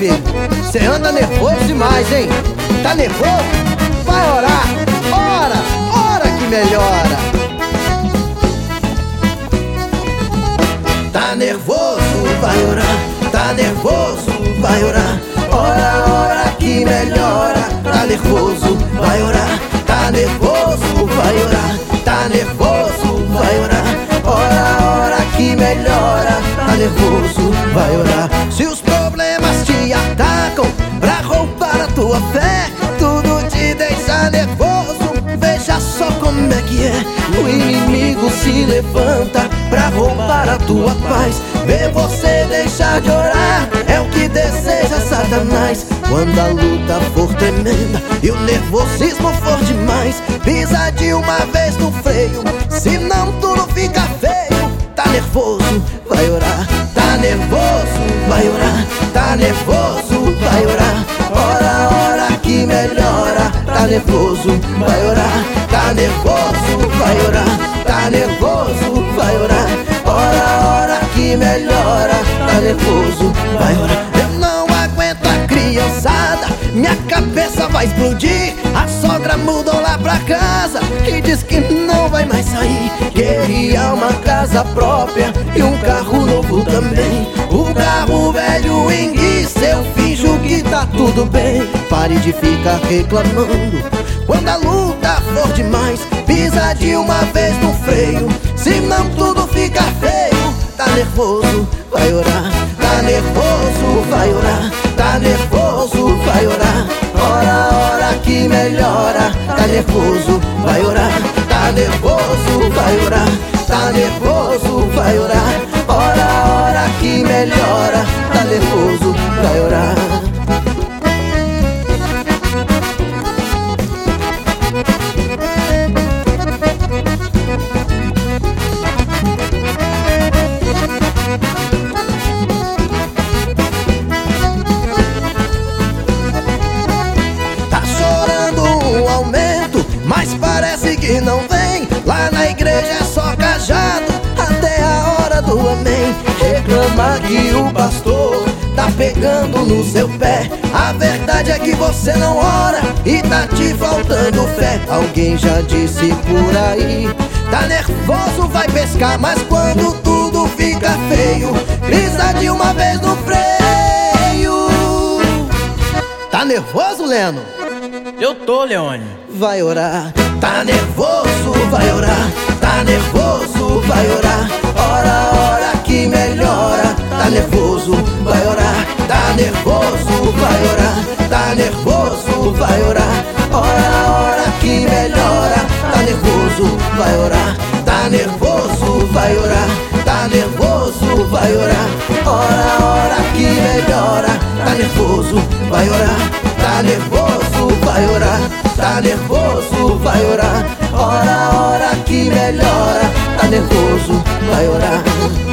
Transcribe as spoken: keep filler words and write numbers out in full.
filho, cê anda nervoso demais, hein? Tá nervoso? Vai orar, ora, ora que melhora. Tá nervoso, vai orar. Tá nervoso, vai orar. Ora, ora que melhora. Tá nervoso, vai orar. Tá nervoso, vai orar. Tá nervoso, vai orar. Ora, ora que melhora. Tá nervoso, vai orar. Se os problemas te atacam pra roubar a tua fé, tudo te deixa nervoso, veja só como é que é. O inimigo se levanta pra roubar a tua paz. Vê você deixar de orar, é o que deseja Satanás. Quando a luta for tremenda e o nervosismo for demais, pisa de uma vez no freio, senão tudo fica feio. Tá nervoso, vai orar. Tá nervoso, vai orar. Tá nervoso, vai orar. Ora, ora que melhora. Tá nervoso, vai orar. Tá nervoso, vai orar. Tá nervoso, vai orar. Ora, ora que melhora. Tá nervoso, vai orar. Eu não aguento a criançada, minha cabeça vai explodir. A sogra mudou lá pra casa e diz que não vai mais sair. Queria uma casa própria e um carro novo também. O carro velho enguiça, eu finjo que tá tudo bem. Pare de ficar reclamando quando a luta for demais, pisa de uma vez no freio, senão tudo fica feio. Tá nervoso, vai orar. Tá nervoso, vai orar. Tá nervoso, vai orar. Ora, ora que melhora. Tá nervoso, vai orar. Tá nervoso, vai orar. Tá nervoso, vai orar. Ora, ora que melhora. Tá nervoso, vai orar. Mas parece que não vem. Lá na igreja é só cajado até a hora do amém. Reclama que o pastor tá pegando no seu pé. A verdade é que você não ora e tá te faltando fé. Alguém já disse por aí, tá nervoso, vai pescar. Mas quando tudo fica feio, pisa de uma vez no freio. Tá nervoso, Leno? Eu tô, Leone. Vai orar. Tá nervoso, vai orar. Tá nervoso, vai orar. Ora, ora que melhora. Tá nervoso, vai orar. Tá nervoso, vai orar. Tá nervoso, vai orar. Ora, ora que melhora. Tá nervoso, vai orar. Tá nervoso, vai orar. Tá nervoso, vai orar. Ora, ora que melhora. Tá nervoso, vai orar. Tá nervoso, vai orar. Tá nervoso, vai orar. Ora, ora que melhora. Tá nervoso, vai orar.